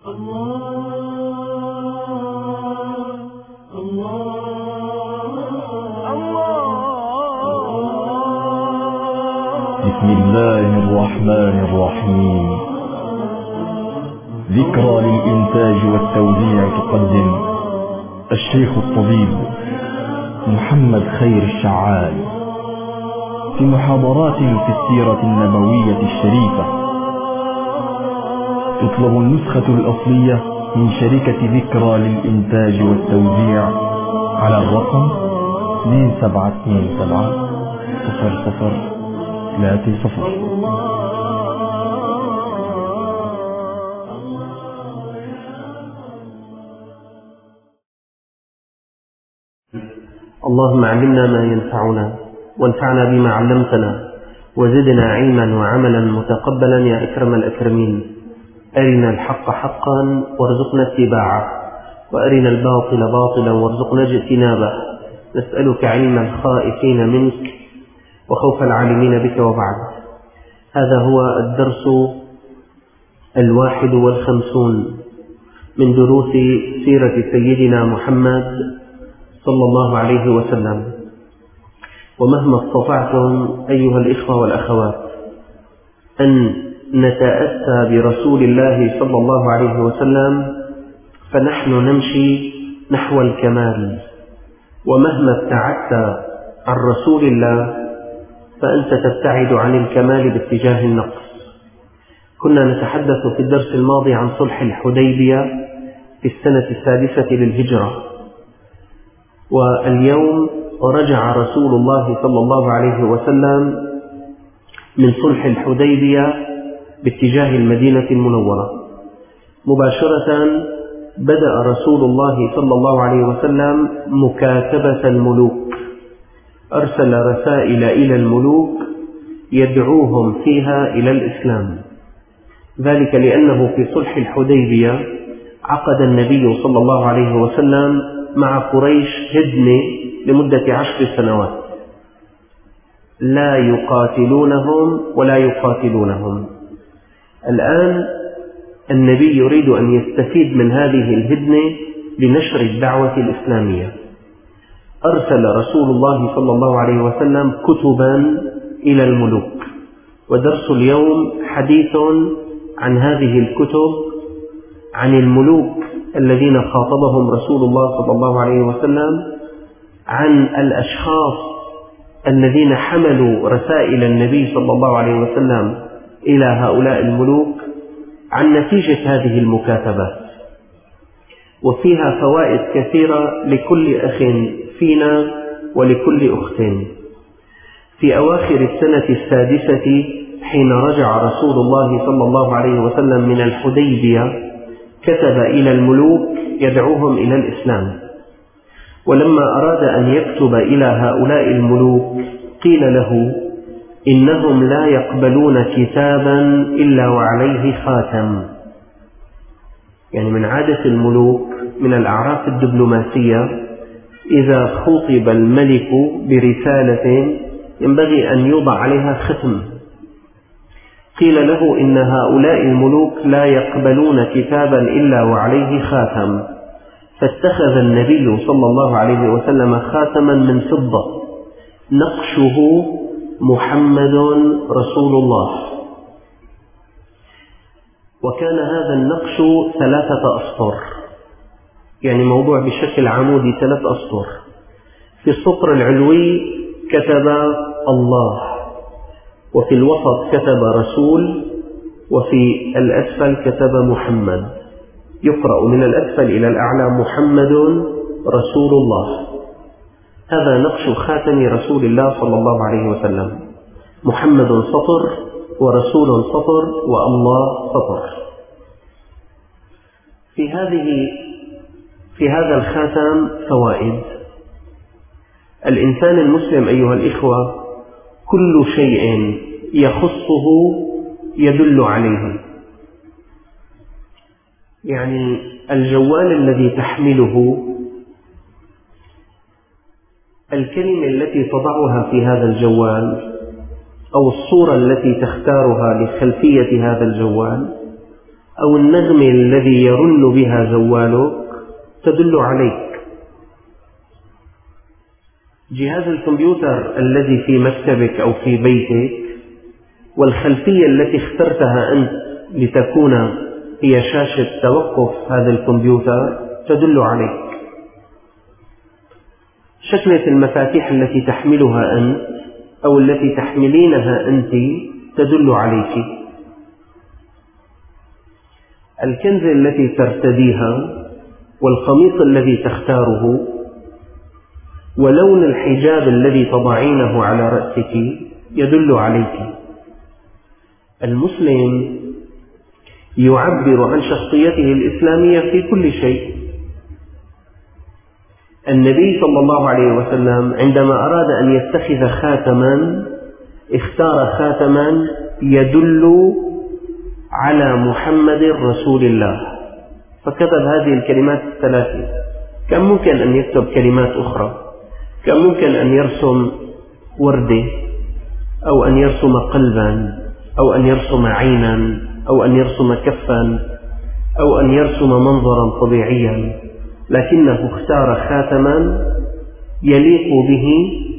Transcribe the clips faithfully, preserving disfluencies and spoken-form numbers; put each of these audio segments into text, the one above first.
بسم الله الرحمن الرحيم. ذكرى للإنتاج والتوزيع تقدم الشيخ الطبيب محمد خير الشعال في محاضرات في السيرة النبوية الشريفة. تطلب النسخة الأصلية من شركة ذكرى للإنتاج والتوزيع على الرقم اثنين سبعة اثنين سبعة صفر صفر ثلاثة صفر. اللهم علمنا ما ينفعنا وانفعنا بما علمتنا وزدنا علما وعملا متقبلا يا أكرم الأكرمين. أرنا الحق حقا وارزقنا اتباعه، وأرنا الباطل باطلا وارزقنا اجتنابه. نسألك علم الخائفين منك وخوف العالمين بك. وبعد، هذا هو الدرس الواحد والخمسون من دروس سيرة سيدنا محمد صلى الله عليه وسلم. ومهما استطعتم أيها الإخوة والأخوات أن نتأسى برسول الله صلى الله عليه وسلم فنحن نمشي نحو الكمال، ومهما ابتعدت عن رسول الله فأنت تبتعد عن الكمال باتجاه النقص. كنا نتحدث في الدرس الماضي عن صلح الحديبية في السنة السادسة للهجرة، واليوم رجع رسول الله صلى الله عليه وسلم من صلح الحديبية باتجاه المدينة المنورة. مباشرة بدأ رسول الله صلى الله عليه وسلم مكاتبة الملوك، أرسل رسائل إلى الملوك يدعوهم فيها إلى الإسلام. ذلك لأنه في صلح الحديبية عقد النبي صلى الله عليه وسلم مع قريش هدنة لمدة عشر سنوات، لا يقاتلونهم ولا يقاتلونهم. الآن النبي يريد أن يستفيد من هذه الهدنة لنشر الدعوة الإسلامية. أرسل رسول الله صلى الله عليه وسلم كتبا إلى الملوك، ودرس اليوم حديث عن هذه الكتب، عن الملوك الذين خاطبهم رسول الله صلى الله عليه وسلم، عن الأشخاص الذين حملوا رسائل النبي صلى الله عليه وسلم إلى هؤلاء الملوك، عن نتيجة هذه المكاتبات. وفيها فوائد كثيرة لكل أخ فينا ولكل أخت. في أواخر السنة السادسة حين رجع رسول الله صلى الله عليه وسلم من الحديبية كتب إلى الملوك يدعوهم إلى الإسلام. ولما أراد أن يكتب إلى هؤلاء الملوك قيل له إنهم لا يقبلون كتابا إلا وعليه خاتم. يعني من عادة الملوك من الأعراف الدبلوماسية إذا خطب الملك برسالة ينبغي أن يوضع عليها ختم. قيل له إن هؤلاء الملوك لا يقبلون كتابا إلا وعليه خاتم، فاتخذ النبي صلى الله عليه وسلم خاتما من فضة نقشه محمد رسول الله، وكان هذا النقش ثلاثة أسطر، يعني موضوع بشكل عمودي ثلاث أسطر. في السطر العلوي كتب الله، وفي الوسط كتب رسول، وفي الأسفل كتب محمد. يقرأ من الأسفل إلى الأعلى محمد رسول الله. هذا نقش خاتم رسول الله صلى الله عليه وسلم. محمد سطر، ورسول سطر، والله سطر. في هذه في هذا الخاتم فوائد. الإنسان المسلم أيها الإخوة كل شيء يخصه يدل عليه. يعني الجوال الذي تحمله، الكلمة التي تضعها في هذا الجوال، أو الصورة التي تختارها لخلفية هذا الجوال، أو النغمة الذي يرن بها جوالك تدل عليك. جهاز الكمبيوتر الذي في مكتبك أو في بيتك والخلفية التي اخترتها أنت لتكون هي شاشة توقف هذا الكمبيوتر تدل عليك. شكلة المفاتيح التي تحملها أنت أو التي تحملينها أنت تدل عليك. الكنز التي ترتديها والقميص الذي تختاره ولون الحجاب الذي تضعينه على رأسك يدل عليك. المسلم يعبر عن شخصيته الإسلامية في كل شيء. النبي صلى الله عليه وسلم عندما أراد أن يتخذ خاتما اختار خاتما يدل على محمد رسول الله، فكتب هذه الكلمات الثلاثة. كان ممكن أن يكتب كلمات أخرى، كان ممكن أن يرسم وردة أو أن يرسم قلبا أو أن يرسم عينا أو أن يرسم كفا أو أن يرسم منظرا طبيعيا، لكنه اختار خاتما يليق به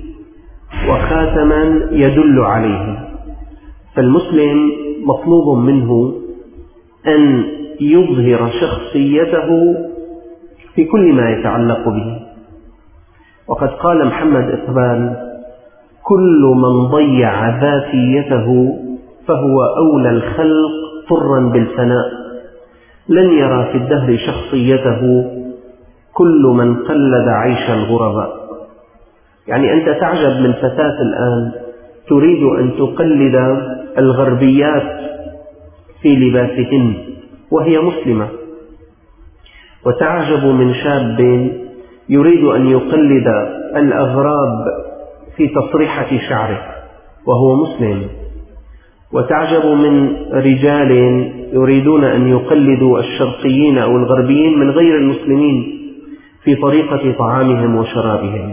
وخاتما يدل عليه. فالمسلم مطلوب منه أن يظهر شخصيته في كل ما يتعلق به. وقد قال محمد إقبال: كل من ضيع ذاتيته فهو أولى الخلق طرا بالفناء، لن يرى في الدهر شخصيته كل من قلد عيش الغرباء. يعني أنت تعجب من فتاة الآن تريد أن تقلد الغربيات في لباسهن وهي مسلمة، وتعجب من شاب يريد أن يقلد الأغراب في تصريحة شعره وهو مسلم، وتعجب من رجال يريدون أن يقلدوا الشرقيين أو الغربيين من غير المسلمين في طريقة طعامهم وشرابهم.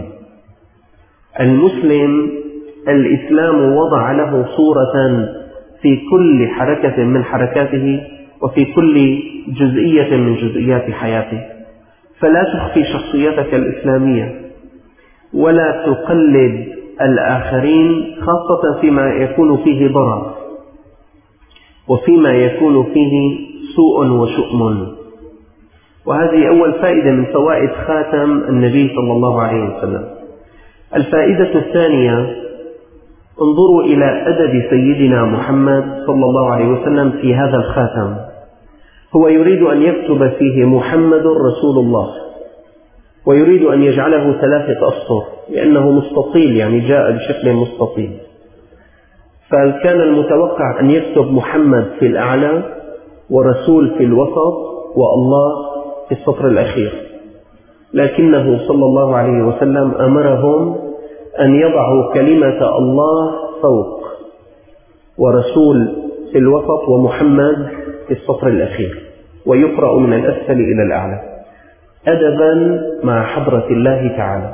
المسلم الإسلام وضع له صورة في كل حركة من حركاته وفي كل جزئية من جزئيات حياته، فلا تخفي شخصيتك الإسلامية ولا تقلد الآخرين، خاصة فيما يكون فيه ضرر وفيما يكون فيه سوء وشؤم. وهذه أول فائدة من فوائد خاتم النبي صلى الله عليه وسلم. الفائدة الثانية: انظروا إلى أدب سيدنا محمد صلى الله عليه وسلم في هذا الخاتم. هو يريد أن يكتب فيه محمد رسول الله، ويريد أن يجعله ثلاثة أسطر لأنه مستطيل، يعني جاء بشكل مستطيل، فكان المتوقع أن يكتب محمد في الأعلى ورسول في الوسط والله في السطر الأخير، لكنه صلى الله عليه وسلم أمرهم أن يضعوا كلمة الله فوق ورسول في الوسط ومحمد في السطر الأخير، ويقرأ من الأسفل إلى الأعلى أدبا مع حضرة الله تعالى.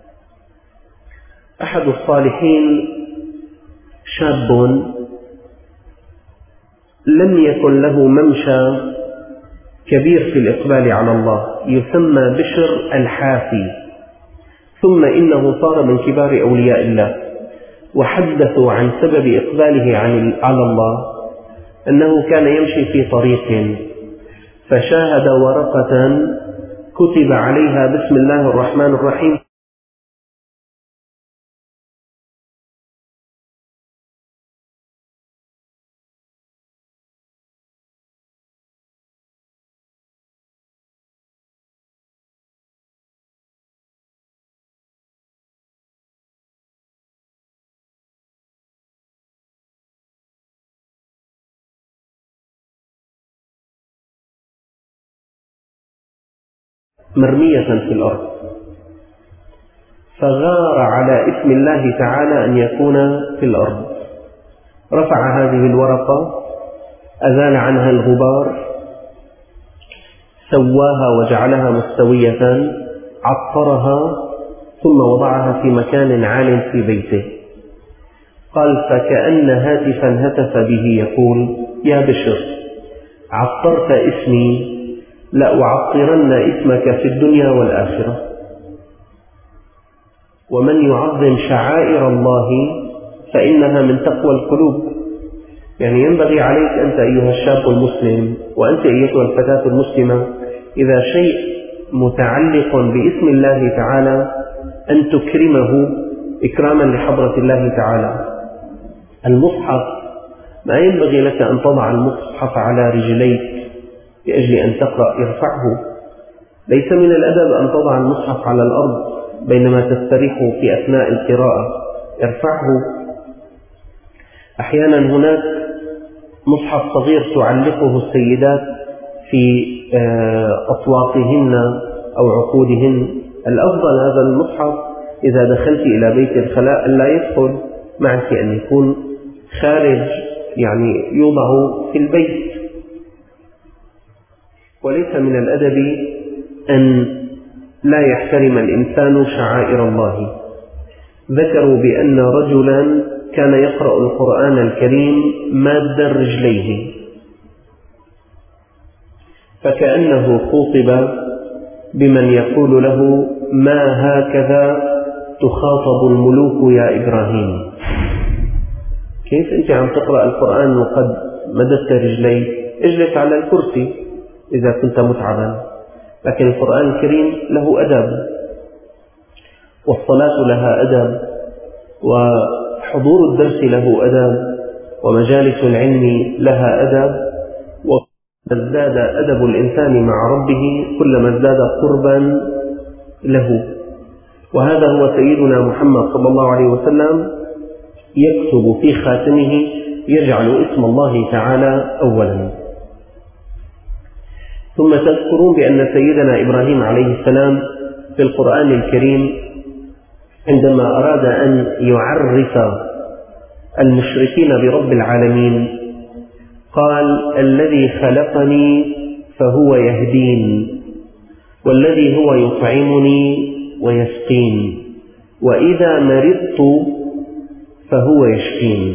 أحد الصالحين شاب لم يكن له ممشى كبير في الإقبال على الله، يسمى بشر الحافي، ثم إنه صار من كبار أولياء الله، وحدثوا عن سبب إقباله على الله أنه كان يمشي في طريق فشاهد ورقة كتب عليها بسم الله الرحمن الرحيم، مرمية في الأرض، فغار على اسم الله تعالى أن يكون في الأرض. رفع هذه الورقة، أزال عنها الغبار، سواها وجعلها مستوية، عطرها، ثم وضعها في مكان عال في بيته. قال: فكأن هاتفا هتف به يقول: يا بشر، عطرت اسمي لأعطرن اسمك في الدنيا والآخرة. ومن يعظم شعائر الله فإنها من تقوى القلوب. يعني ينبغي عليك أنت أيها الشاب المسلم وأنت أيتها الفتاة المسلمة إذا شيء متعلق باسم الله تعالى أن تكرمه إكراما لحضرة الله تعالى. المصحف ما ينبغي لك أن تضع المصحف على رجليك لأجل أن تقرأ، ارفعه. ليس من الأدب أن تضع المصحف على الأرض بينما تستريح في أثناء القراءة، ارفعه. أحيانا هناك مصحف صغير تعلقه السيدات في أطوافهن أو عقودهن. الأفضل هذا المصحف إذا دخلت إلى بيت الخلاء ألا يدخل معك، أن يكون خارج، يعني يوضع في البيت. وليس من الأدب أن لا يحترم الإنسان شعائر الله. ذكروا بأن رجلا كان يقرأ القرآن الكريم ماد رجليه، فكأنه خوطب بمن يقول له: ما هكذا تخاطب الملوك يا إبراهيم؟ كيف أنت عم تقرأ القرآن وقد مددت رجليك؟ اجلس على الكرسي إذا كنت متعبا. لكن القرآن الكريم له أدب، والصلاة لها أدب، وحضور الدرس له أدب، ومجالس العلم لها أدب. وازداد أدب الإنسان مع ربه كلما ازداد قربا له. وهذا هو سيدنا محمد صلى الله عليه وسلم يكتب في خاتمه يجعل اسم الله تعالى أولا. ثم تذكرون بأن سيدنا إبراهيم عليه السلام في القرآن الكريم عندما أراد أن يعرف المشركين برب العالمين قال: الذي خلقني فهو يهدين، والذي هو يطعمني ويسقين، وإذا مرضت فهو يشفين.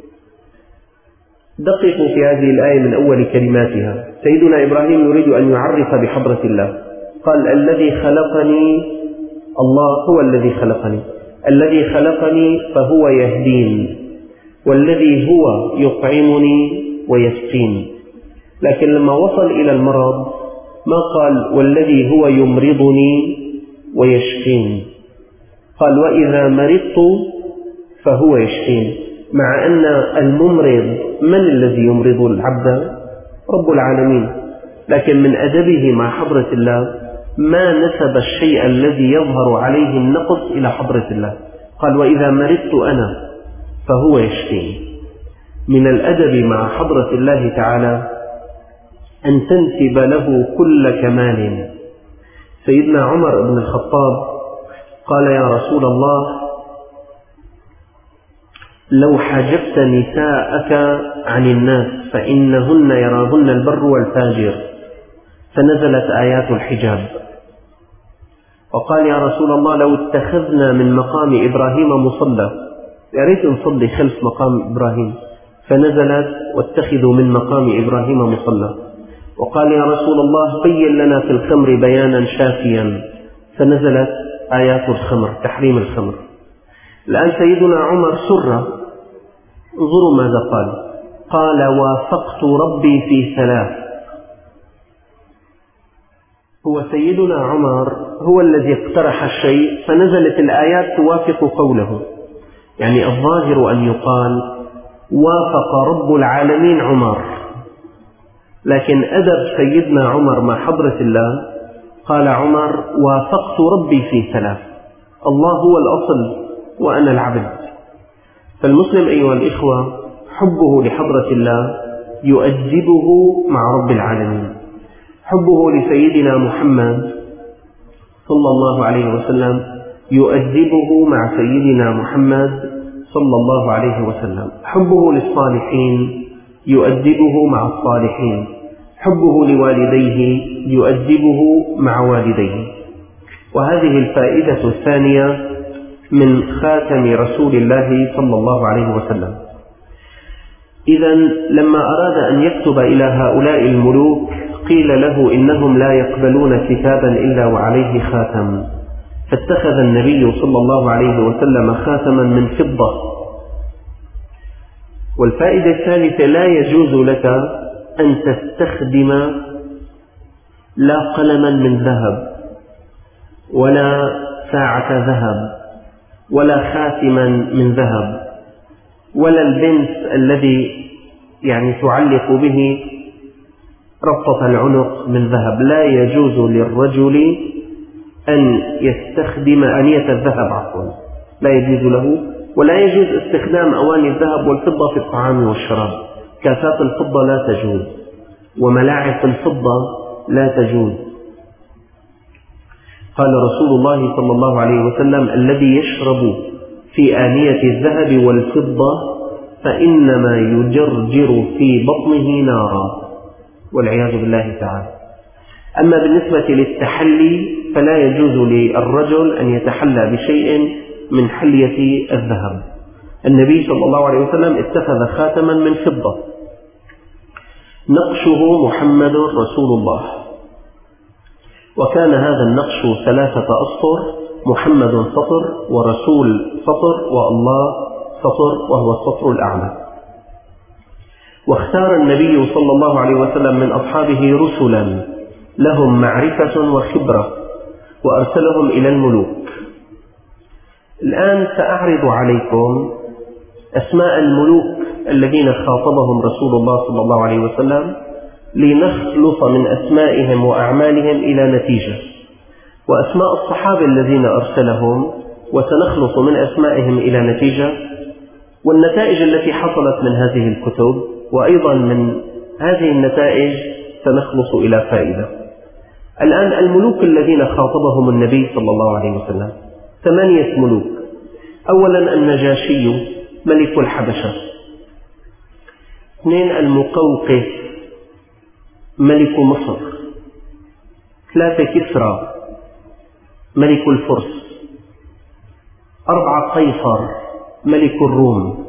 دققوا في هذه الآية من أول كلماتها. سيدنا إبراهيم يريد أن يعرف بحضرة الله، قال: الذي خلقني، الله هو الذي خلقني، الذي خلقني فهو يهدين، والذي هو يطعمني ويسقين. لكن لما وصل إلى المرض ما قال: والذي هو يمرضني ويشفين، قال: وإذا مرضت فهو يشفين. مع أن الممرض من الذي يمرض العبد؟ رب العالمين. لكن من أدبه مع حضرة الله ما نسب الشيء الذي يظهر عليه النقص إلى حضرة الله، قال: وإذا مرضت أنا فهو يشفين. من الأدب مع حضرة الله تعالى أن تنسب له كل كمال. سيدنا عمر بن الخطاب قال: يا رسول الله، لو حجبت نساءك عن الناس فإنهن يراهن البر والفاجر، فنزلت آيات الحجاب. وقال: يا رسول الله، لو اتخذنا من مقام إبراهيم مصلى، يا ريت نصلي خلف مقام إبراهيم، فنزلت: واتخذوا من مقام إبراهيم مصلى. وقال: يا رسول الله، بين لنا في الخمر بيانا شافيا، فنزلت آيات الخمر، تحريم الخمر. الآن سيدنا عمر سر، انظروا ماذا قال: قال: وافقت ربي في ثلاث. هو سيدنا عمر هو الذي اقترح الشيء فنزلت الآيات توافق قوله. يعني الظاهر أن يقال: وافق رب العالمين عمر، لكن أدب سيدنا عمر مع حضرة الله قال عمر: وافقت ربي في ثلاث، الله هو الأصل وأنا العبد. فالمسلم أيها الإخوة حبه لحضرة الله يؤدبه مع رب العالمين. حبه لسيدنا محمد صلى الله عليه وسلم يؤدبه مع سيدنا محمد صلى الله عليه وسلم. حبه للصالحين يؤدبه مع الصالحين. حبه لوالديه يؤدبه مع والديه. وهذه الفائدة الثانية من خاتم رسول الله صلى الله عليه وسلم. إذا لما أراد أن يكتب إلى هؤلاء الملوك قيل له إنهم لا يقبلون كتابا إلا وعليه خاتم، فاتخذ النبي صلى الله عليه وسلم خاتما من فضة. والفائدة الثالثة: لا يجوز لك أن تستخدم لا قلما من ذهب ولا ساعة ذهب ولا خاتما من ذهب ولا البنس الذي يعني تعلق به ربطة العنق من ذهب. لا يجوز للرجل أن يستخدم آنية الذهب عفوا لا يجوز له، ولا يجوز استخدام أواني الذهب والفضة في الطعام والشراب. كاسات الفضة لا تجوز، وملاعق الفضة لا تجوز. قال رسول الله صلى الله عليه وسلم: الذي يشرب في آنية الذهب والفضة فإنما يجرجر في بطنه نارا، والعياذ بالله تعالى. أما بالنسبة للتحلي فلا يجوز للرجل أن يتحلى بشيء من حلية الذهب. النبي صلى الله عليه وسلم اتخذ خاتما من فضة نقشه محمد رسول الله، وكان هذا النقش ثلاثة أسطر: محمد سطر، ورسول سطر، والله سطر، وهو السطر الأعلى. واختار النبي صلى الله عليه وسلم من أصحابه رسلا لهم معرفة وخبرة وأرسلهم إلى الملوك. الآن سأعرض عليكم أسماء الملوك الذين خاطبهم رسول الله صلى الله عليه وسلم لنخلص من أسمائهم وأعمالهم إلى نتيجة، وأسماء الصحابة الذين أرسلهم وسنخلص من أسمائهم إلى نتيجة، والنتائج التي حصلت من هذه الكتب، وأيضا من هذه النتائج سنخلص إلى فائدة. الآن الملوك الذين خاطبهم النبي صلى الله عليه وسلم ثمانية ملوك. أولا النجاشي ملك الحبشة، اثنين المقوقس ملك مصر، ثلاثة كسرى ملك الفرس، أربعة قيصر ملك الروم،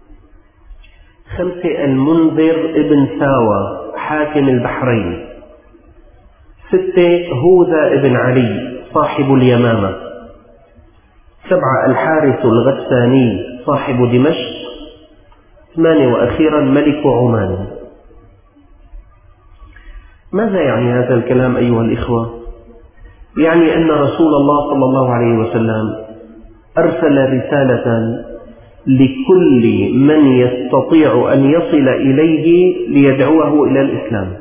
خمسة المنذر ابن ثاوى حاكم البحرين، ستة هوذا ابن علي صاحب اليمامة، سبعة الحارث الغساني صاحب دمشق، ثمانية وأخيرا ملك عمان. ماذا يعني هذا الكلام أيها الإخوة؟ يعني أن رسول الله صلى الله عليه وسلم أرسل رسالة لكل من يستطيع أن يصل إليه ليدعوه إلى الإسلام.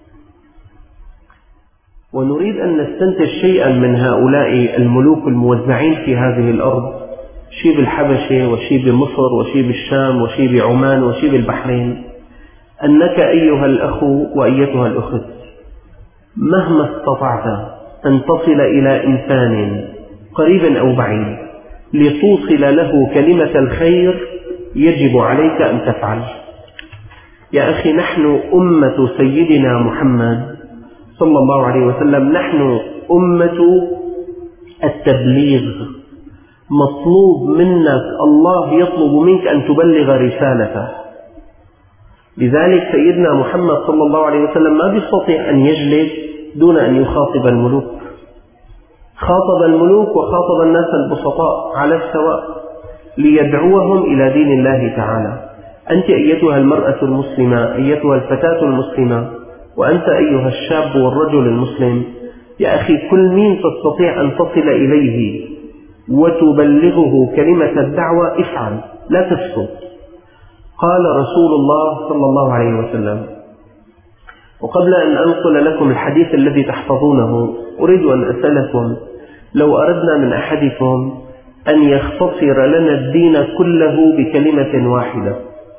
ونريد أن نستنتج شيئا من هؤلاء الملوك الموزعين في هذه الأرض، شي بالحبشة وشي بمصر وشي بالشام وشي بعمان وشي بالبحرين، أنك أيها الأخ وأيتها الأخت مهما استطعت أن تصل إلى إنسان قريب أو بعيد لتوصل له كلمة الخير يجب عليك أن تفعل. يا أخي، نحن أمة سيدنا محمد صلى الله عليه وسلم، نحن أمة التبليغ. مطلوب منك، الله يطلب منك أن تبلغ رسالته. لذلك سيدنا محمد صلى الله عليه وسلم ما بيستطيع أن يجلس دون أن يخاطب الملوك. خاطب الملوك وخاطب الناس البسطاء على السواء ليدعوهم إلى دين الله تعالى. أنت أيتها المرأة المسلمة، أيتها الفتاة المسلمة، وأنت أيها الشاب والرجل المسلم، يا أخي كل مين تستطيع أن تصل إليه وتبلغه كلمة الدعوة افعل، لا تسكت. قال رسول الله صلى الله عليه وسلم. وقبل أن أنقل لكم الحديث الذي تحفظونه، أريد أن أسألكم: لو أردنا من أحدكم أن يختصر لنا الدين كله بكلمة واحدة،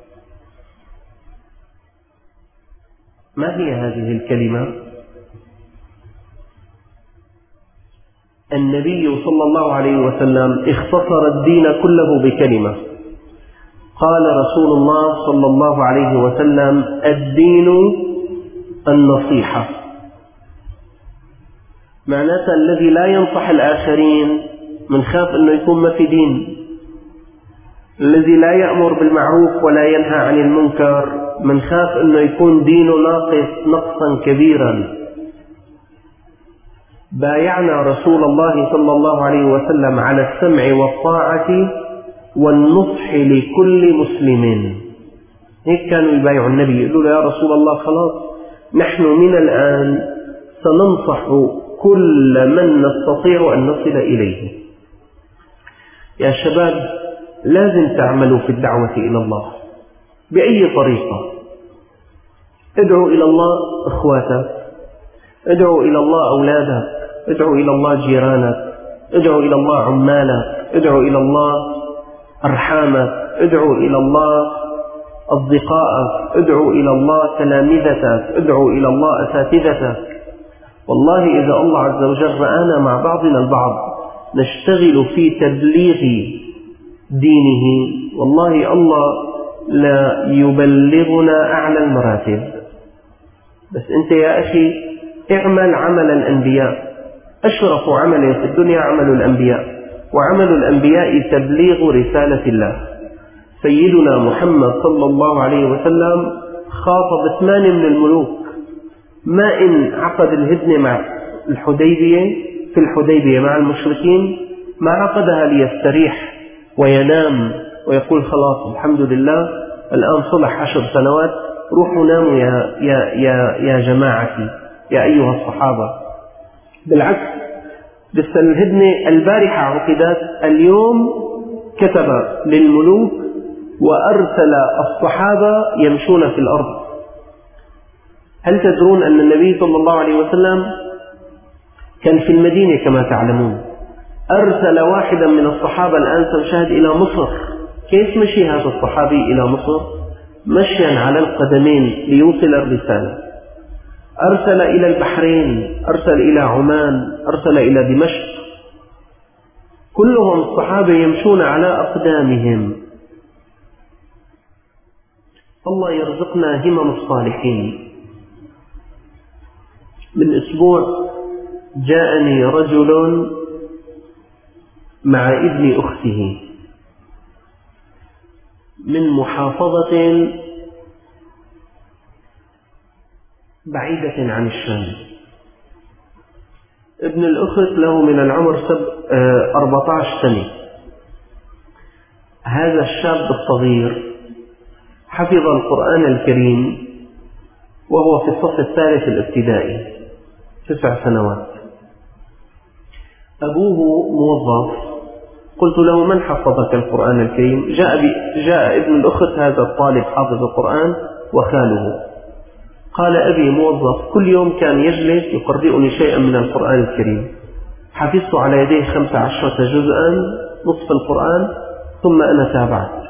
ما هي هذه الكلمة؟ النبي صلى الله عليه وسلم اختصر الدين كله بكلمة. قال رسول الله صلى الله عليه وسلم: الدين النصيحة. معناتها الذي لا ينصح الآخرين من خاف أنه يكون ما في دين. الذي لا يأمر بالمعروف ولا ينهى عن المنكر، من خاف أنه يكون دينه ناقص نقصا كبيرا. بايعنا رسول الله صلى الله عليه وسلم على السمع والطاعة والنصح لكل مسلم. هيك كانوا يبايعوا النبي، يقولوا له: يا رسول الله، خلاص نحن من الآن سننصح كل من نستطيع أن نصل إليه. يا شباب، لازم تعملوا في الدعوة إلى الله بأي طريقة. ادعوا إلى الله إخواتك، ادعوا إلى الله أولادك، ادعوا إلى الله جيرانك، ادعوا إلى الله عمالك، ادعوا إلى الله أرحامك، ادعوا إلى الله أصدقائك، ادعوا إلى الله تلامذتك، ادعوا إلى الله أساتذتك. والله إذا الله عز وجل رآنا مع بعضنا البعض نشتغل في تبليغ دينه، والله الله لا يبلغنا أعلى المراتب. بس أنت يا أخي اعمل عمل الأنبياء. أشرف عمل في الدنيا عمل الأنبياء، وعمل الأنبياء تبليغ رسالة الله. سيدنا محمد صلى الله عليه وسلم خاطب ثمانية من الملوك، ما إن عقد الهدنة مع الحديبية في الحديبية مع المشركين ما عقدها ليستريح وينام ويقول: خلاص الحمد لله الآن صلح عشر سنوات، روحوا ناموا يا, يا, يا, يا جماعتي يا أيها الصحابة. بالعكس، لسه الهدنة البارحة عقدت، اليوم كتب للملوك وأرسل الصحابة يمشون في الأرض. هل تدرون أن النبي صلى الله عليه وسلم كان في المدينة كما تعلمون، أرسل واحدا من الصحابة الآن سنشاهد إلى مصر. كيف مشي هذا الصحابي إلى مصر؟ مشيا على القدمين ليوصل الرسالة. أرسل إلى البحرين، أرسل إلى عمان، أرسل إلى دمشق. كلهم الصحابة يمشون على أقدامهم. الله يرزقنا همم الصالحين. من أسبوع جاءني رجل مع ابن أخته من محافظة بعيدة عن الشام. ابن الأخت له من العمر أربعة عشر سنة. هذا الشاب الصغير حفظ القرآن الكريم وهو في الصف الثالث الابتدائي، تسع سنوات. أبوه موظف. قلت له: من حفظك القرآن الكريم؟ جاء, جاء ابن الأخت هذا الطالب حافظ القرآن وخاله. قال: أبي موظف، كل يوم كان يجلس يقرئني شيئا من القرآن الكريم. حفظت على يديه خمس عشرة جزءا، نصف القرآن، ثم أنا تابعت.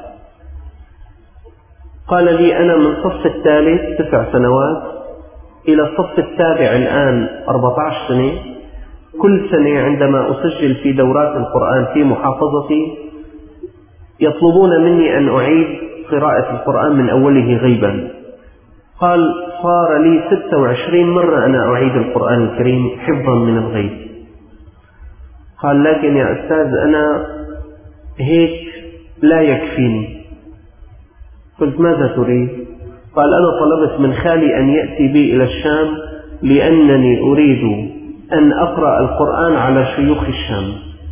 قال لي: أنا من الصف الثالث تسع سنوات إلى الصف السابع الآن أربعة عشر سنة. كل سنة عندما أسجل في دورات القرآن في محافظتي يطلبون مني أن أعيد قراءة القرآن من أوله غيبا. قال: صار لي ستة وعشرين مرة أنا أعيد القرآن الكريم حفظا من الغيب. قال: لكن يا أستاذ أنا هيك لا يكفيني. قلت: ماذا تريد؟ قال: أنا طلبت من خالي أن يأتي بي إلى الشام لأنني أريد أن أقرأ القرآن على شيوخ الشام.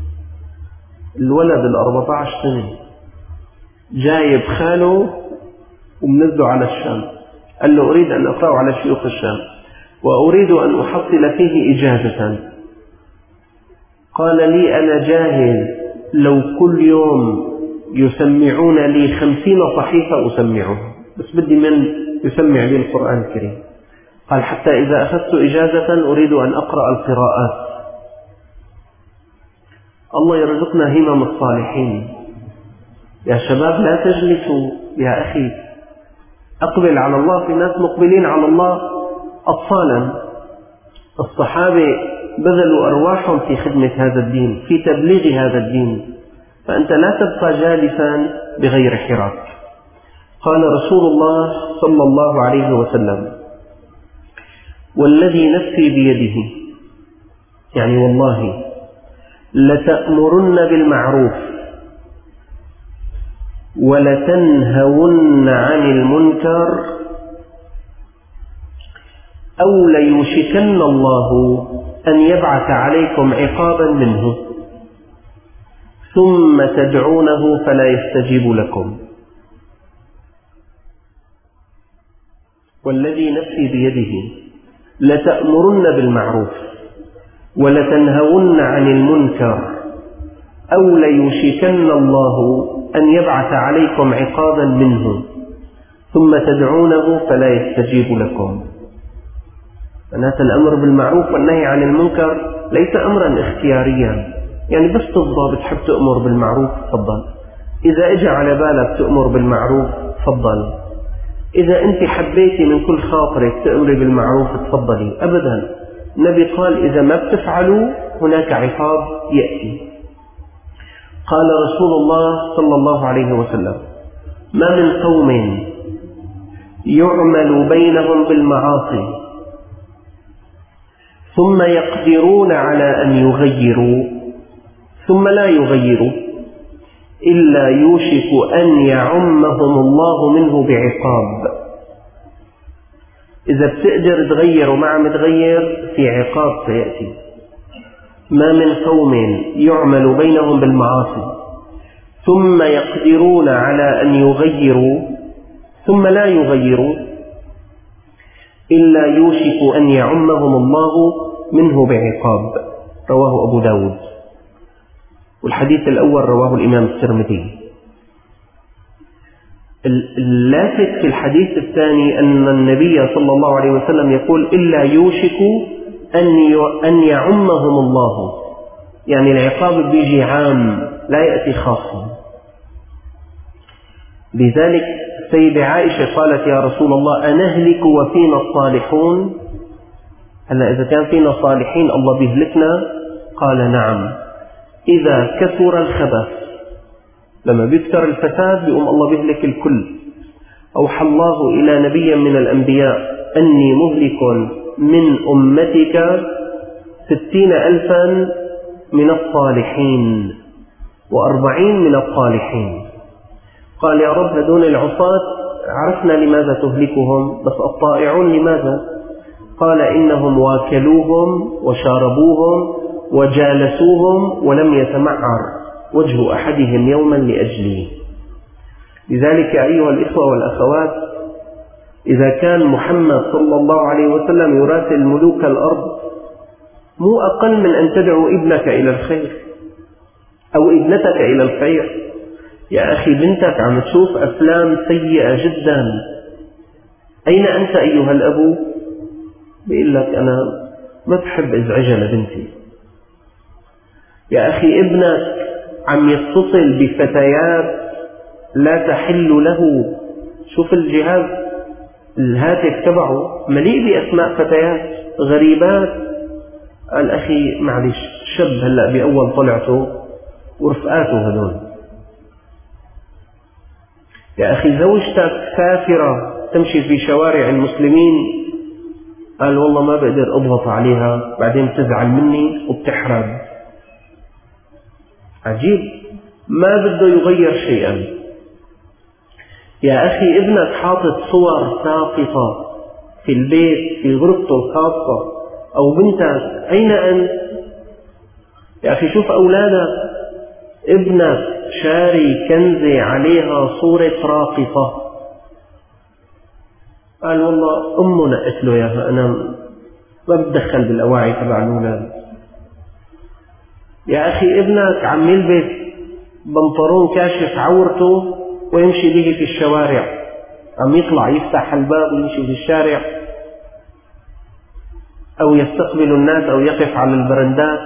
الولد الأربعة عشر سنة جايب خاله ومنزله على الشام. قال له: أريد أن أقرأ على شيوخ الشام وأريد أن أحصل فيه إجازة. قال لي: أنا جاهز لو كل يوم يسمعون لي خمسين صحيفة أسمعه، بس بدي من يسمع لي القرآن الكريم. قال: حتى إذا أخذت إجازة أريد أن أقرأ القراءات. الله يرزقنا همم الصالحين. يا شباب لا تجلسوا يا أخي، أقبل على الله. في ناس مقبلين على الله أطفالا. الصحابة بذلوا أرواحهم في خدمة هذا الدين، في تبليغ هذا الدين، فأنت لا تبقى جالسا بغير حراك. قال رسول الله صلى الله عليه وسلم: والذي نفسي بيده، يعني والله لتأمرن بالمعروف ولتنهون عن المنكر أو ليوشكن الله أن يبعث عليكم عقابا منه ثم تدعونه فلا يستجيب لكم. والذي نفسي بيده لتأمرن بالمعروف ولتنهون عن المنكر أو ليوشكن الله أن يبعث عليكم عقابا منه ثم تدعونه فلا يستجيب لكم. معناته الأمر بالمعروف والنهي عن المنكر ليس أمرا اختياريا، يعني بس تفضى بتحب تأمر بالمعروف تفضل، إذا إجا على بالك تأمر بالمعروف تفضل، إذا أنت حبيتي من كل خاطرك تأمري بالمعروف تفضلي. أبدا، النبي قال إذا ما بتفعلوا هناك عقاب يأتي. قال رسول الله صلى الله عليه وسلم: ما من قوم يعمل بينهم بالمعاصي ثم يقدرون على أن يغيروا ثم لا يغيروا إلا يوشك أن يعمهم الله منه بعقاب. إذا بتقدر تغير وما عم تغير في عقاب سيأتي. ما من قوم يعمل بينهم بالمعاصي ثم يقدرون على أن يغيروا ثم لا يغيروا إلا يوشك أن يعمهم الله منه بعقاب. رواه أبو داود. والحديث الأول رواه الإمام الترمذي. اللافت في الحديث الثاني أن النبي صلى الله عليه وسلم يقول: إلا يوشك أن يعمهم الله، يعني العقاب بيجي عام لا يأتي خاصا. لذلك سيدة عائشة قالت: يا رسول الله أنهلك وفينا الصالحون؟ هلا إذا كان فينا صالحين الله بيهلكنا؟ قال: نعم، إذا كثر الخبث، لما بيكثر الفساد بيقوم الله بيهلك الكل. أوحى الله إلى نبي من الأنبياء: أني مهلك من أمتك ستين ألفا من الصالحين وأربعين من الطالحين. قال: يا رب هدول العصاة عرفنا لماذا تهلكهم، بس الطائعون لماذا؟ قال: إنهم واكلوهم وشاربوهم وجالسوهم ولم يتمعر وجه أحدهم يوما لأجلي. لذلك أيها الإخوة والأخوات، إذا كان محمد صلى الله عليه وسلم يراسل ملوك الأرض، مو أقل من أن تدعو ابنك إلى الخير أو ابنتك إلى الخير. يا أخي بنتك عم تشوف أفلام سيئة جدا، أين أنت أيها الأبو؟ بيقول لك: أنا ما بحب إزعجها لبنتي. يا أخي ابنك عم يتصل بفتيات لا تحل له، شوف الجهاز الهاتف تبعه مليء بأسماء فتيات غريبات. قال: أخي معلش، شاب هلأ بأول طلعته ورفقاته هدول. يا أخي زوجتك كافرة تمشي في شوارع المسلمين، قال: والله ما بقدر أضغط عليها بعدين تزعل مني وبتحرج. عجيب، ما بده يغير شيئا. يا أخي ابنك حاطط صور ساقطة في البيت في غرفته الخاصة، أو بنتك، أين أنت؟ يا أخي شوف أولادك، ابنك شاري كنزة عليها صورة راقصة، قال: والله أمه نقت له إياها، أنا ما بتدخل بالأواعي تبع الأولاد. يا أخي ابنك عم يلبس بنطلون كاشف عورته ويمشي به في الشوارع، عم يطلع يفتح الباب ويمشي في الشارع، أو يستقبل الناس أو يقف على البرندات.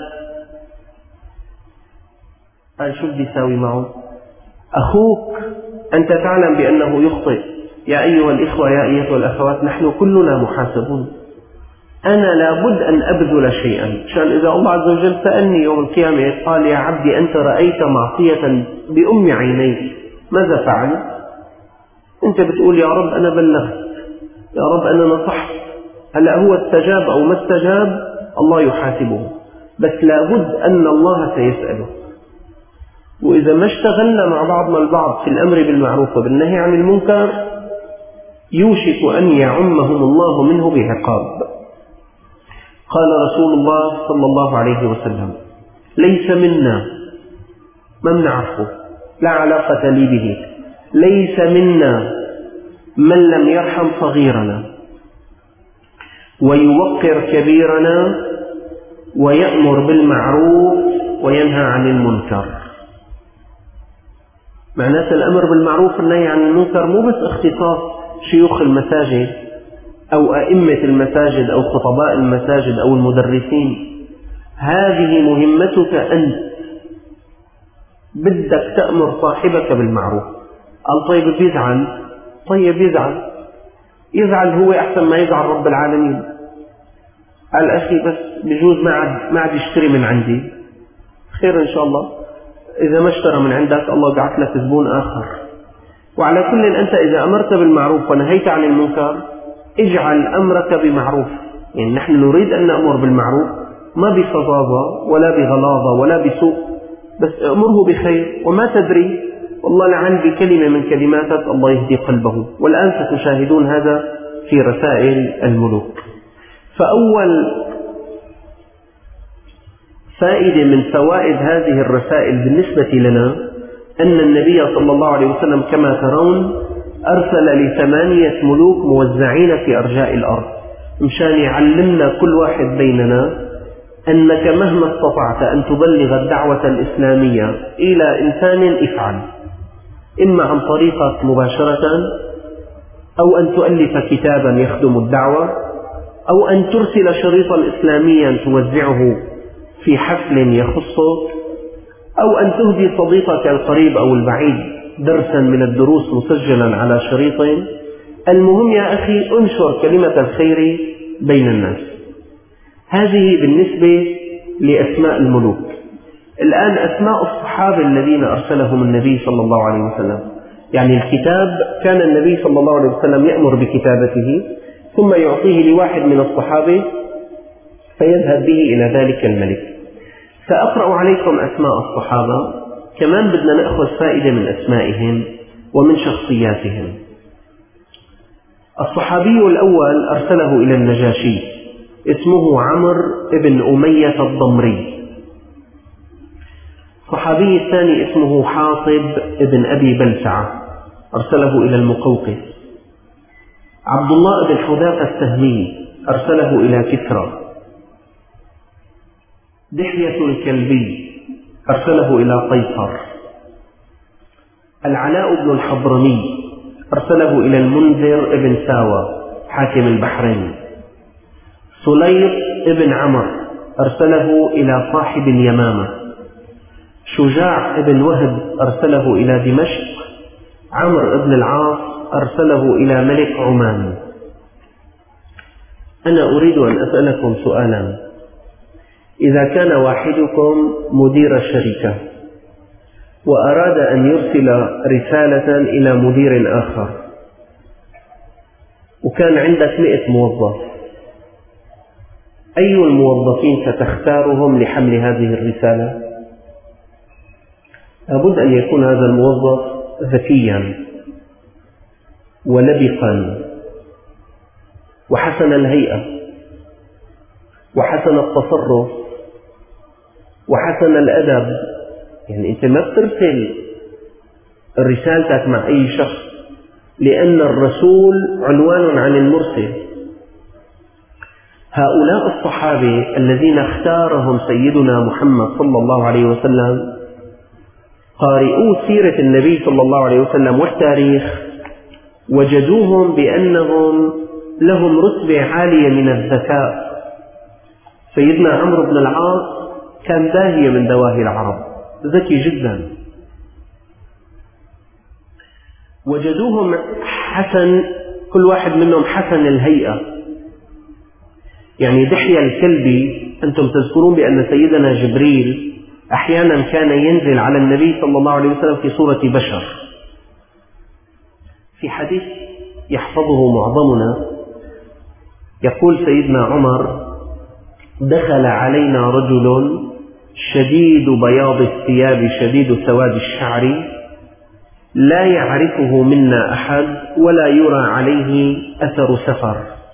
قال: شو بدي أساوي معه؟ أخوك أنت تعلم بأنه يخطئ. يا أيها الإخوة يا أيها الأخوات، نحن كلنا محاسبون. أنا لابد أن أبذل شيئا، عشان إذا الله عز وجل سألني يوم القيامة قال: يا عبدي أنت رأيت معصية بأم عينيك ماذا فعل؟ أنت بتقول: يا رب أنا بلغت، يا رب أنا نصحت. هلأ هو استجاب أو ما استجاب الله يحاسبه، بس لابد أن الله سيسأله. وإذا ما اشتغلنا مع بعضنا البعض في الأمر بالمعروف وبالنهي عن المنكر يوشك أن يعمهم الله منه بعقاب. قال رسول الله صلى الله عليه وسلم: ليس منا، ما بنعرفه، لا علاقة لي به، ليس منا من لم يرحم صغيرنا ويوقر كبيرنا ويأمر بالمعروف وينهى عن المنكر. معناته الأمر بالمعروف والنهي عن المنكر مو بس اختصاص شيوخ المساجد أو أئمة المساجد أو خطباء المساجد أو المدرسين، هذه مهمتك أنت. بدك تأمر صاحبك بالمعروف. قال طيب بيزعل، طيب يزعل يزعل هو أحسن ما يزعل رب العالمين. قال أخي بس بجوز ما عاد ما عاد يشتري من عندي، خير إن شاء الله، إذا ما اشترى من عندك الله بعث لك زبون آخر. وعلى كل أنت إذا أمرت بالمعروف ونهيت عن المنكر اجعل أمرك بمعروف. يعني نحن نريد أن نأمر بالمعروف ما بفظاظة ولا بغلاظة ولا بسوء، بس أمره بخير، وما تدري والله لعل بكلمة من كلماتك الله يهدي قلبه. والآن ستشاهدون هذا في رسائل الملوك. فأول فائدة من فوائد هذه الرسائل بالنسبة لنا أن النبي صلى الله عليه وسلم كما ترون أرسل لثمانية ملوك موزعين في أرجاء الأرض مشان يعلمنا كل واحد بيننا أنك مهما استطعت أن تبلغ الدعوة الإسلامية إلى إنسان افعل، إما عن طريقك مباشرة، أو أن تؤلف كتابا يخدم الدعوة، أو أن ترسل شريطا إسلاميا توزعه في حفل يخصك، أو أن تهدي صديقك القريب أو البعيد درسا من الدروس مسجلا على شريط. المهم يا أخي انشر كلمة الخير بين الناس. هذه بالنسبة لأسماء الملوك. الآن أسماء الصحابة الذين أرسلهم النبي صلى الله عليه وسلم. يعني الكتاب كان النبي صلى الله عليه وسلم يأمر بكتابته ثم يعطيه لواحد من الصحابة فيذهب به إلى ذلك الملك. سأقرأ عليكم أسماء الصحابة، كمان بدنا نأخذ فائدة من أسمائهم ومن شخصياتهم. الصحابي الأول أرسله إلى النجاشي، اسمه عمرو بن أمية الضمري. الصحابي الثاني اسمه حاطب بن أبي بلسعة، أرسله إلى المقوقس. عبد الله بن حذافة السهمي أرسله إلى كسرى. دحية الكلبي أرسله إلى قيصر. العلاء بن الحضرمي أرسله إلى المنذر بن ساوى حاكم البحرين. سليط بن عمرو أرسله إلى صاحب اليمامة. شجاع بن وهب أرسله إلى دمشق. عمرو بن العاص أرسله إلى ملك عمان. أنا أريد أن أسألكم سؤالا. إذا كان واحدكم مدير شركة وأراد أن يرسل رسالة إلى مدير آخر وكان عندك مئة موظف، أي الموظفين ستختارهم لحمل هذه الرسالة؟ لابد أن يكون هذا الموظف ذكيا ولبقا وحسن الهيئة وحسن التصرف وحسن الأدب. يعني أنت ما بترسل رسالتك مع أي شخص، لأن الرسول عنوان عن المرسل. هؤلاء الصحابة الذين اختارهم سيدنا محمد صلى الله عليه وسلم قارئوا سيرة النبي صلى الله عليه وسلم والتاريخ وجدوهم بأنهم لهم رتبة عالية من الذكاء. سيدنا عمرو بن العاص كان داهية من دواهي العرب، ذكي جدا. وجدوهم حسن، كل واحد منهم حسن الهيئة. يعني دحية الكلبي، أنتم تذكرون بأن سيدنا جبريل أحيانا كان ينزل على النبي صلى الله عليه وسلم في صورة بشر. في حديث يحفظه معظمنا يقول سيدنا عمر: دخل علينا رجل شديد بياض الثياب شديد سواد الشعر، لا يعرفه منا أحد ولا يرى عليه أثر سفر.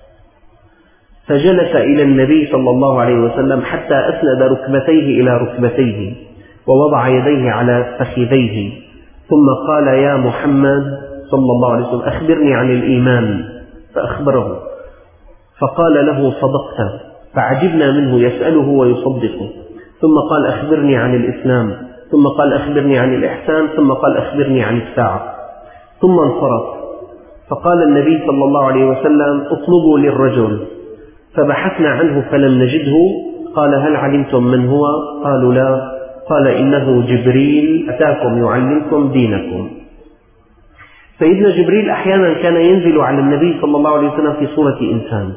فجلس إلى النبي صلى الله عليه وسلم حتى أسند ركبتيه إلى ركبتيه ووضع يديه على فخذيه، ثم قال: يا محمد صلى الله عليه وسلم أخبرني عن الإيمان، فأخبره، فقال له: صدقت. فعجبنا منه يسأله ويصدقه. ثم قال: أخبرني عن الإسلام، ثم قال: أخبرني عن الإحسان، ثم قال: أخبرني عن الساعة. ثم انصرف. فقال النبي صلى الله عليه وسلم: اطلبوا للرجل. فبحثنا عنه فلم نجده. قال: هل علمتم من هو؟ قالوا: لا. قال: إنه جبريل أتاكم يعلمكم دينكم. سيدنا جبريل أحيانا كان ينزل على النبي صلى الله عليه وسلم في صورة إنسان.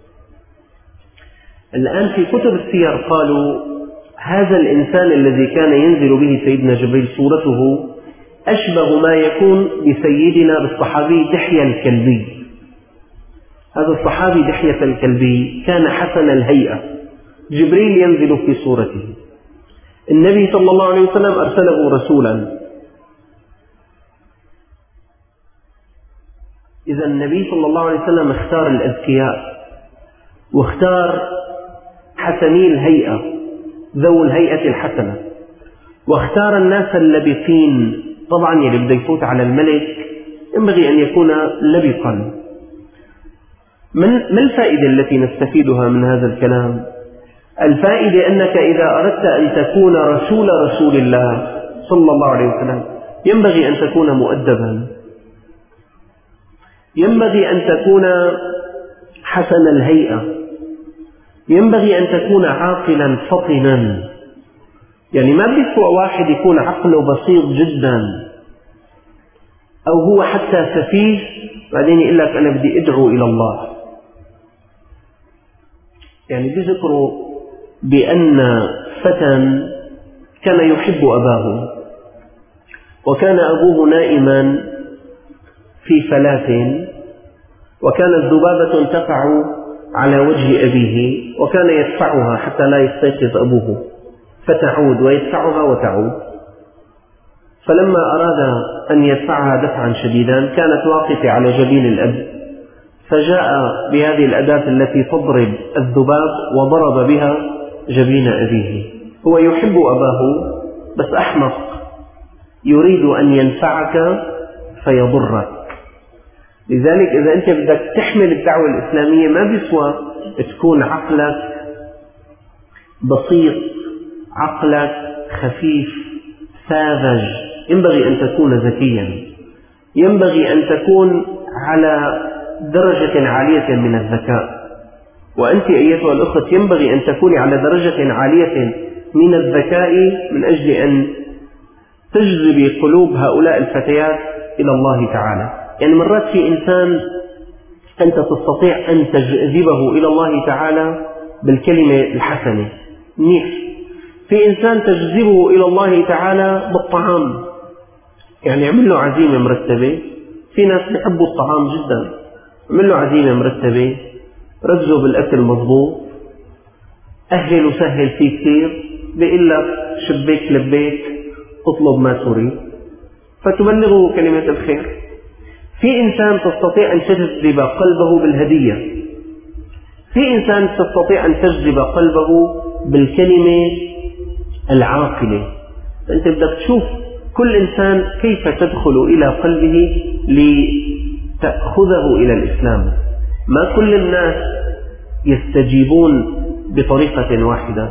الآن في كتب السير قالوا هذا الإنسان الذي كان ينزل به سيدنا جبريل صورته أشبه ما يكون بسيدنا بالصحابي دحية الكلبي. هذا الصحابي دحية الكلبي كان حسن الهيئة، جبريل ينزل في صورته. النبي صلى الله عليه وسلم أرسله رسولا. إذا النبي صلى الله عليه وسلم اختار الأذكياء، واختار حسني الهيئة ذو الهيئة الحسنة، واختار الناس اللبقين. طبعا يلي بده يفوت على الملك ينبغي أن يكون لبقا. ما الفائدة التي نستفيدها من هذا الكلام؟ الفائدة أنك إذا أردت أن تكون رسول رسول الله صلى الله عليه وسلم ينبغي أن تكون مؤدبا، ينبغي أن تكون حسن الهيئة، ينبغي أن تكون عاقلا فطنا. يعني ما بيسوى واحد يكون عقله بسيط جدا أو هو حتى سفيه بعدين يقول لك أنا بدي أدعو إلى الله. يعني بذكروا بأن فتى كان يحب أباه، وكان أبوه نائما في فلاة، وكانت ذبابة تقع على وجه أبيه، وكان يدفعها حتى لا يستيقظ أبوه، فتعود ويدفعها وتعود. فلما أراد أن يدفعها دفعا شديدا كانت واقفة على جبين الأب، فجاء بهذه الأداة التي تضرب الذباب وضرب بها جبين أبيه. هو يحب أباه بس أحمق، يريد أن ينفعك فيضرك. لذلك إذا أنت بدك تحمل الدعوة الإسلامية ما بيسوى تكون عقلك بسيط، عقلك خفيف ساذج، ينبغي أن تكون ذكيا، ينبغي أن تكون على درجة عالية من الذكاء. وأنت أيتها الأخت ينبغي أن تكوني على درجة عالية من الذكاء من أجل أن تجذبي قلوب هؤلاء الفتيات إلى الله تعالى. يعني مرات في إنسان أنت تستطيع أن تجذبه إلى الله تعالى بالكلمة الحسنة منيح، في إنسان تجذبه إلى الله تعالى بالطعام، يعني اعمل له عزيمة مرتبة. في ناس يحبوا الطعام جدا، اعمل له عزيمة مرتبة، ركزه بالأكل مضبوط، أهل وسهل فيه كثير، بيقول لك شبيك لبيك اطلب ما تريد فتبلغه كلمة الخير. في إنسان تستطيع أن تجذب قلبه بالهدية، في إنسان تستطيع أن تجذب قلبه بالكلمة العاقلة. فأنت بدك تشوف كل إنسان كيف تدخل إلى قلبه لتأخذه إلى الإسلام. ما كل الناس يستجيبون بطريقة واحدة.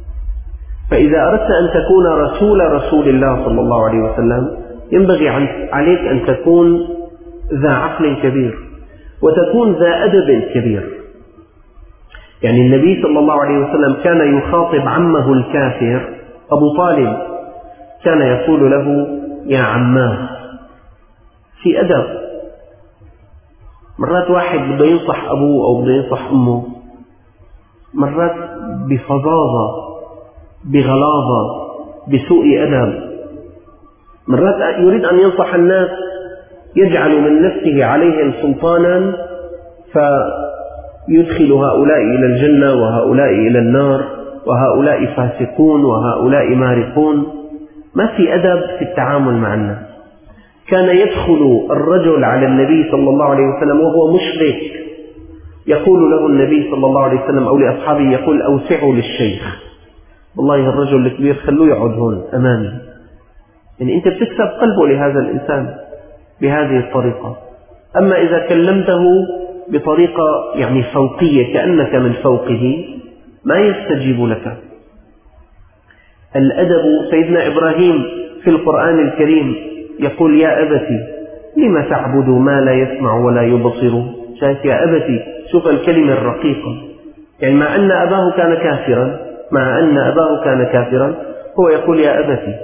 فإذا أردت أن تكون رسول رسول الله صلى الله عليه وسلم ينبغي عليك أن تكون ذا عقل كبير وتكون ذا أدب كبير. يعني النبي صلى الله عليه وسلم كان يخاطب عمه الكافر أبو طالب، كان يقول له يا عماه في أدب. مرات واحد بده ينصح أبوه أو بده ينصح أمه، مرات بفظاظة بغلاظة بسوء أدب، مرات يريد أن ينصح الناس يجعل من نفسه عليهم سلطانا فيدخل هؤلاء إلى الجنة وهؤلاء إلى النار وهؤلاء فاسقون وهؤلاء مارقون. ما في أدب في التعامل مع الناس. كان يدخل الرجل على النبي صلى الله عليه وسلم وهو مشرك، يقول له النبي صلى الله عليه وسلم أو لأصحابه، يقول أوسعوا للشيخ، والله الرجل الكبير خلوه يقعد هون أمامي. يعني أنت بتكسب قلبه لهذا الإنسان بهذه الطريقة. أما إذا كلمته بطريقة يعني فوقية كأنك من فوقه ما يستجيب لك. الأدب، سيدنا إبراهيم في القرآن الكريم يقول يا أبتي لم تعبد ما لا يسمع ولا يبصر. شايف يا أبتي، شوف الكلمة الرقيقة، يعني مع أن أباه كان كافرا مع أن أباه كان كافرا هو يقول يا أبتي.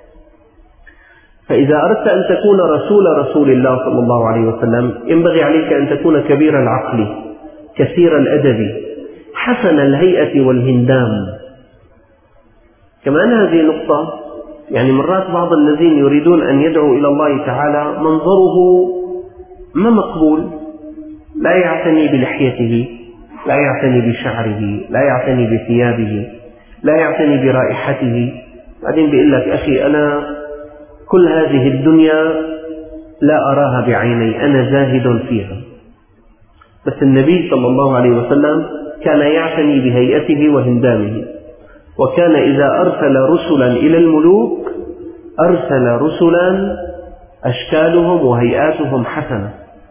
فإذا أردت أن تكون رسول رسول الله صلى الله عليه وسلم ينبغي عليك أن تكون كبير العقل كثير الأدب حسن الهيئة والهندام. كمان هذه نقطة، يعني مرات بعض الذين يريدون أن يدعوا إلى الله تعالى منظره ما مقبول، لا يعتني بلحيته، لا يعتني بشعره، لا يعتني بثيابه، لا يعتني برائحته. بعدين بيقول لك أخي أنا كل هذه الدنيا لا أراها بعيني، أنا زاهد فيها. بس النبي صلى الله عليه وسلم كان يعتني بهيئته وهندامه، وكان إذا أرسل رسلا إلى الملوك أرسل رسلا أشكالهم وهيئاتهم حسنة،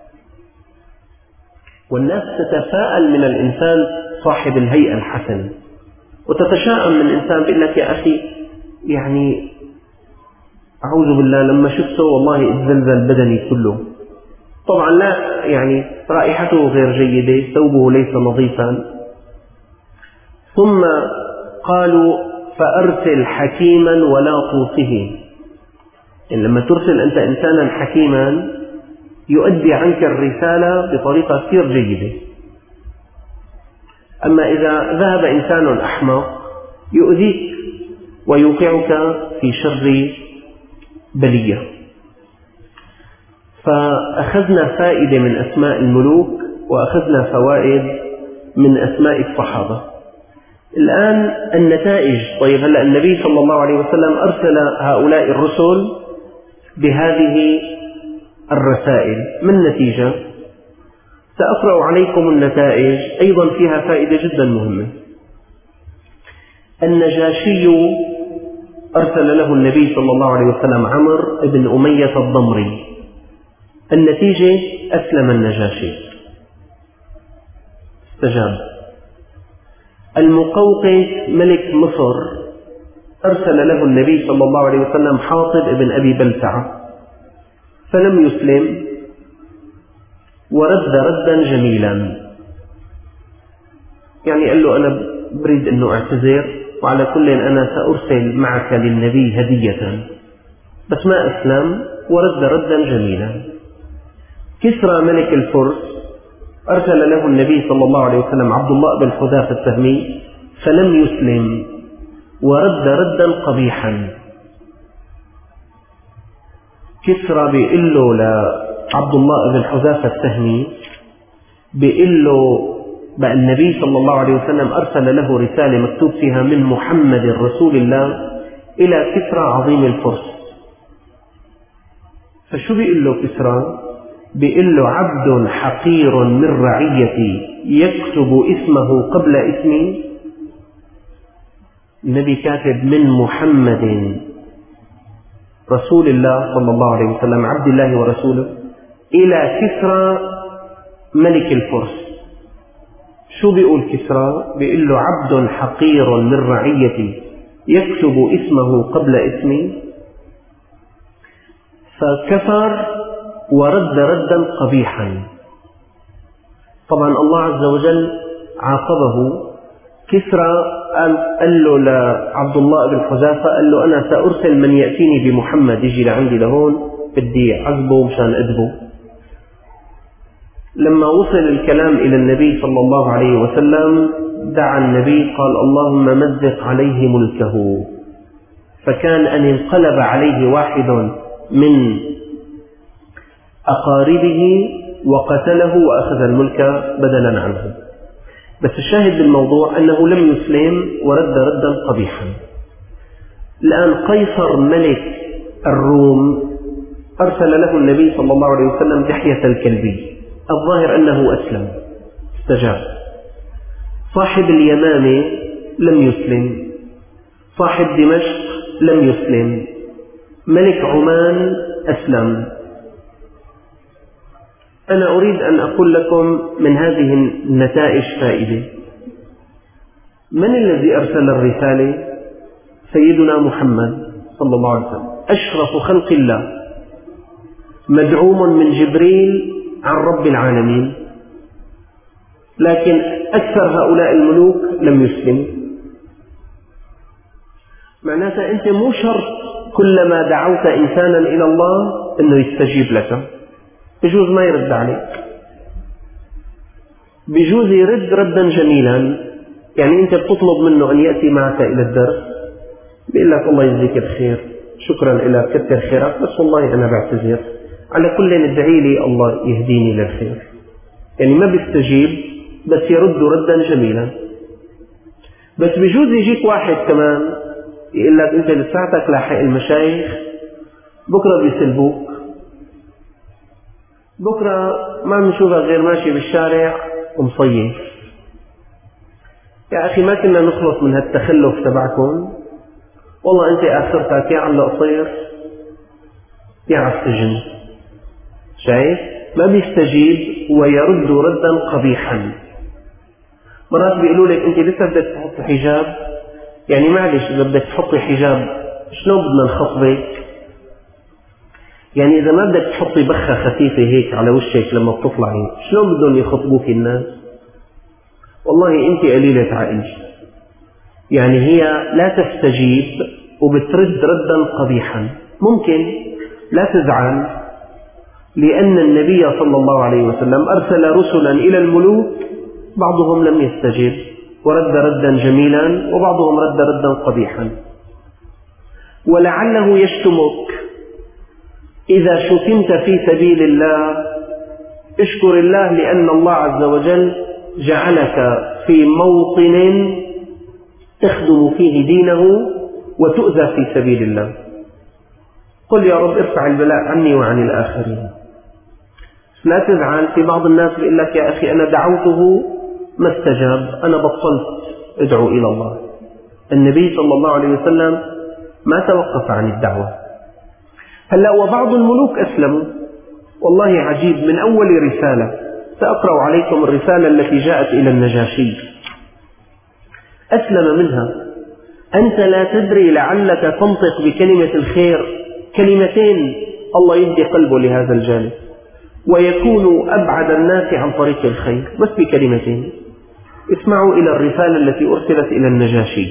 والناس تتفاءل من الإنسان صاحب الهيئة الحسنة، وتتشائم من الإنسان بيقول لك يا أخي يعني أعوذ بالله لما شفته والله اتزلزل بدني كله. طبعا لا، يعني رائحته غير جيدة، ثوبه ليس نظيفا. ثم قالوا فأرسل حكيما ولا طوسه، يعني لما ترسل أنت إنسانا حكيما يؤدي عنك الرسالة بطريقة كثير جيدة. أما إذا ذهب إنسان أحمق يؤذيك ويوقعك في شر بلية. فأخذنا فائدة من أسماء الملوك وأخذنا فوائد من أسماء الصحابة. الآن النتائج. طيب هلأ النبي صلى الله عليه وسلم أرسل هؤلاء الرسل بهذه الرسائل، ما النتيجة؟ سأقرأ عليكم النتائج، أيضا فيها فائدة جدا مهمة. النجاشي أرسل له النبي صلى الله عليه وسلم عمرو بن أمية الضمري. النتيجة أسلم النجاشي، استجاب. المقوقس ملك مصر أرسل له النبي صلى الله عليه وسلم حاطب بن أبي بلتعة فلم يسلم ورد ردا جميلا، يعني قال له أنا بريد أنه أعتذر، وعلى كل أنا سأرسل معك للنبي هدية، بس ما أسلم ورد ردا جميلا. كسرى ملك الفرس أرسل له النبي صلى الله عليه وسلم عبد الله بن حذافة السهمي فلم يسلم ورد ردا قبيحا. كسرى بيقول له لعبد الله بن حذافة السهمي، بيقول له بقى النبي صلى الله عليه وسلم أرسل له رسالة مكتوب فيها من محمد رسول الله إلى كسرى عظيم الفرس. فشو بيقول له كسرى؟ بيقول له عبد حقير من رعيتي يكتب اسمه قبل اسمي. النبي كاتب من محمد رسول الله صلى الله عليه وسلم عبد الله ورسوله إلى كسرى ملك الفرس. شو بيقول كسرى؟ بيقول له عبد حقير من رعيتي يكتب اسمه قبل اسمي، فكفر ورد ردا قبيحا. طبعا الله عز وجل عاقبه. كسرى قال له لعبد الله بن حذافة، قال له أنا سأرسل من يأتيني بمحمد يجي لعندي لهون بدي عذبه مشان أدبه. لما وصل الكلام إلى النبي صلى الله عليه وسلم دعا النبي قال اللهم مزق عليه ملكه، فكان أن انقلب عليه واحد من أقاربه وقتله وأخذ الملك بدلا عنه. بس الشاهد بالموضوع أنه لم يسلم ورد ردا قبيحا. الآن قيصر ملك الروم أرسل له النبي صلى الله عليه وسلم دحية الكلبي، الظاهر أنه أسلم استجاب. صاحب اليمامة لم يسلم، صاحب دمشق لم يسلم، ملك عمان أسلم. أنا أريد أن أقول لكم من هذه النتائج فائدة. من الذي أرسل الرسالة؟ سيدنا محمد صلى الله عليه وسلم، أشرف خلق الله، مدعوم من جبريل عن رب العالمين، لكن أكثر هؤلاء الملوك لم يسلموا. معناتها أنت مو شرط كلما دعوت إنسانا إلى الله أنه يستجيب لك، بجوز ما يرد عليك، بجوز يرد ردا جميلا. يعني أنت بتطلب منه أن يأتي معك إلى الدرس، بيقول لك الله يجزيك الخير، شكرا لك، كثر خيرك، بس والله أنا بعتذر، على كل ادعي لي الله يهديني للخير. يعني ما بيستجيب بس يرد ردا جميلا. بس بجوز يجيك واحد كمان يقول لك أنت لساعتك لاحق المشايخ، بكرة بيسلبوك، بكرة ما بنشوفك غير ماشي بالشارع ومصيف. يا أخي ما كنا نخلص من هالتخلف تبعكم، والله أنت آخرتك يا على قصير يا على السجن. شايف؟ ما بيستجيب ويرد ردا قبيحا. مرات بيقولوا لك أنت لسه بدك تحط حجاب، يعني معلش إذا بدك تحطي حجاب شلون بدنا نخطبك؟ يعني إذا ما بدك تحطي بخة خفيفة هيك على وشك لما بتطلعي، شلون بدهم يخطبوك الناس؟ والله أنت قليلة عقل. يعني هي لا تستجيب وبترد ردا قبيحا. ممكن لا تزعل، لأن النبي صلى الله عليه وسلم أرسل رسلا إلى الملوك، بعضهم لم يستجب ورد ردا جميلا، وبعضهم رد ردا قبيحا. ولعله يشتمك. إذا شتمت في سبيل الله اشكر الله، لأن الله عز وجل جعلك في موطن تخدم فيه دينه وتؤذى في سبيل الله. قل يا رب ارفع البلاء عني وعن الآخرين. لا تزعل. في بعض الناس بيقول لك يا أخي أنا دعوته ما استجاب، أنا بطلت ادعو إلى الله. النبي صلى الله عليه وسلم ما توقف عن الدعوة. هلأ وبعض الملوك أسلموا، والله عجيب. من أول رسالة سأقرأ عليكم الرسالة التي جاءت إلى النجاشي، أسلم منها. أنت لا تدري، لعلك تنطق بكلمة الخير، كلمتين الله يهدي قلبه لهذا الجانب ويكون أبعد الناس عن طريق الخير، بس بكلمتين. اسمعوا إلى الرسالة التي أرسلت إلى النجاشي.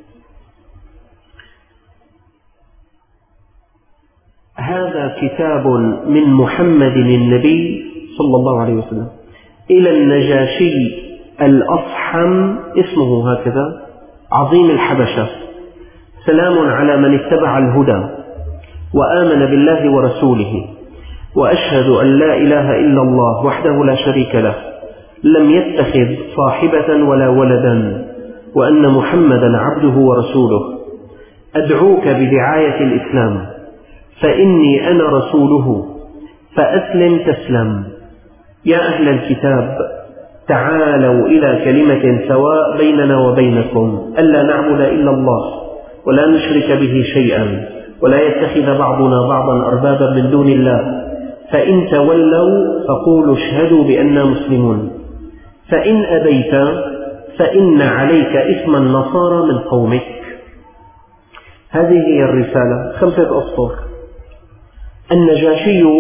هذا كتاب من محمد النبي صلى الله عليه وسلم إلى النجاشي الأصحم، اسمه هكذا، عظيم الحبشة. سلام على من اتبع الهدى وآمن بالله ورسوله، وأشهد أن لا إله إلا الله وحده لا شريك له، لم يتخذ صاحبة ولا ولدا، وأن محمدا عبده ورسوله. أدعوك بدعاية الإسلام، فإني أنا رسوله، فأسلم تسلم. يا أهل الكتاب تعالوا إلى كلمة سواء بيننا وبينكم، ألا نعبد إلا الله ولا نشرك به شيئا، ولا يتخذ بعضنا بعضا أربابا من دون الله، فإن تولوا فقولوا اشهدوا بأننا مسلمون، فإن أبيت فإن عليك إثم النصارى من قومك. هذه هي الرسالة، خمسة أسطر. النجاشي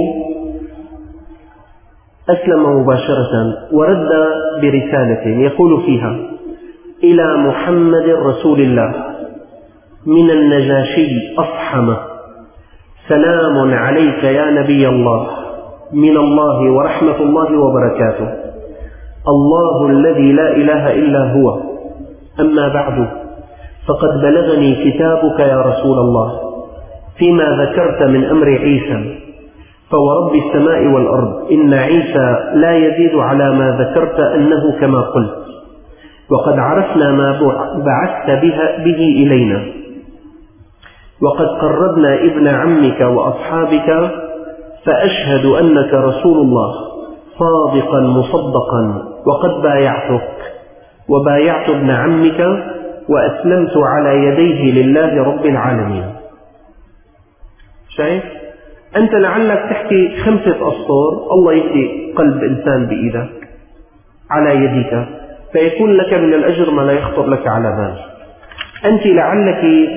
أسلم مباشرة ورد برسالة يقول فيها: إلى محمد رسول الله من النجاشي أصحم، سلام عليك يا نبي الله، من الله ورحمة الله وبركاته، الله الذي لا إله إلا هو. أما بعد، فقد بلغني كتابك يا رسول الله فيما ذكرت من أمر عيسى، فورب السماء والأرض إن عيسى لا يزيد على ما ذكرت أنه كما قلت، وقد عرفنا ما بعثت به إلينا، وقد قربنا ابن عمك وأصحابك، فأشهد أنك رسول الله صادقا مصدقا، وقد بايعتك وبايعت ابن عمك وأسلمت على يديه لله رب العالمين. شايف؟ أنت لعلك تحكي خمسة أسطر، الله يهدي قلب إنسان بإيدك على يدك، فيكون لك من الأجر ما لا يخطر لك على بال. أنت لعلك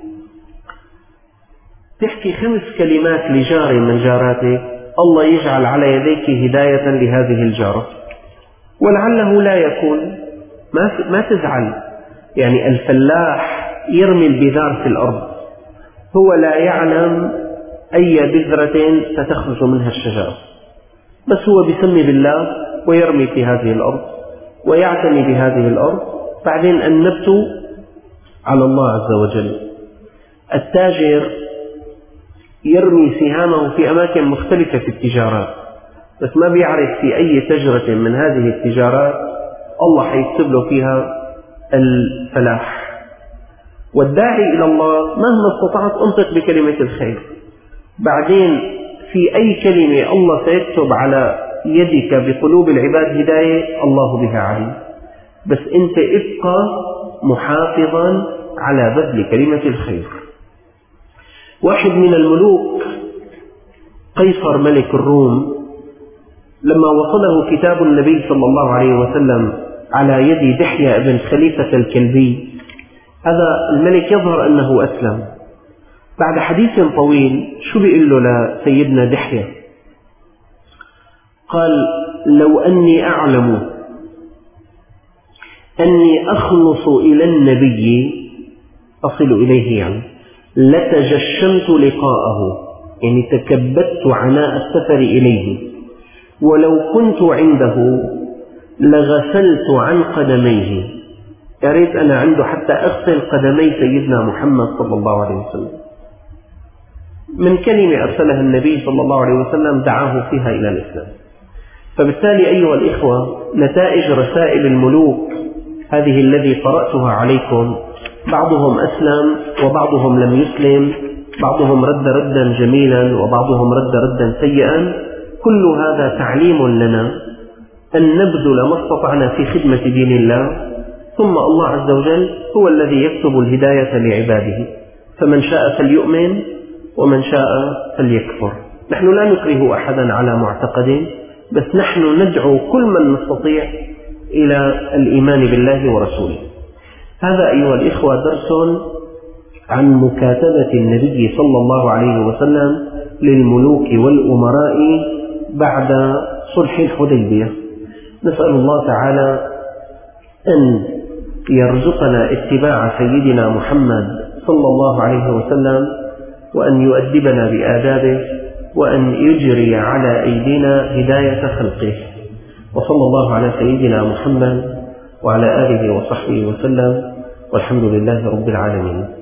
تحكي خمس كلمات لجار من جاراتك، الله يجعل على يديك هداية لهذه الجارة، ولعله لا يكون. ما ما تزعل، يعني الفلاح يرمي البذار في الأرض، هو لا يعلم أي بذرة ستخرج منها الشجرة، بس هو بيسمي بالله ويرمي في هذه الأرض ويعتني بهذه الأرض، بعدين النبت على الله عز وجل. التاجر يرمي سهامه في أماكن مختلفة في التجارات، بس ما بيعرف في أي تجرة من هذه التجارات الله حيكتب له فيها الفلاح. والداعي إلى الله مهما استطعت أنطق بكلمة الخير، بعدين في أي كلمة الله سيكتب على يدك بقلوب العباد هداية الله بها عليم، بس أنت ابقى محافظا على بذل كلمة الخير. واحد من الملوك قيصر ملك الروم لما وصله كتاب النبي صلى الله عليه وسلم على يد دحية بن خليفة الكلبي، هذا الملك يظهر أنه أسلم. بعد حديث طويل شو بيقول له لسيدنا دحية؟ قال: لو أني أعلم أني أخلص إلى النبي أصل إليه، يعني لتجشمت لقاءه، يعني تكبدت عناء السفر إليه، ولو كنت عنده لغسلت عن قدميه، يا ريت أنا عنده حتى أغسل قدمي سيدنا محمد صلى الله عليه وسلم. من كلمة أرسلها النبي صلى الله عليه وسلم دعاه فيها إلى الإسلام. فبالتالي أيها الإخوة، نتائج رسائل الملوك هذه الذي قرأتها عليكم، بعضهم أسلم وبعضهم لم يسلم، بعضهم رد ردا جميلا وبعضهم رد ردا سيئا، كل هذا تعليم لنا أن نبذل ما استطعنا في خدمة دين الله، ثم الله عز وجل هو الذي يكتب الهداية لعباده، فمن شاء فليؤمن ومن شاء فليكفر. نحن لا نكره أحدا على معتقد، بس نحن ندعو كل من نستطيع إلى الإيمان بالله ورسوله. هذا أيها الإخوة درس عن مكاتبة النبي صلى الله عليه وسلم للملوك والأمراء بعد صلح الحديبية. نسأل الله تعالى أن يرزقنا اتباع سيدنا محمد صلى الله عليه وسلم، وأن يؤدبنا بآدابه، وأن يجري على أيدينا هداية خلقه. وصلى الله على سيدنا محمد وعلى آله وصحبه وسلم، والحمد لله رب العالمين.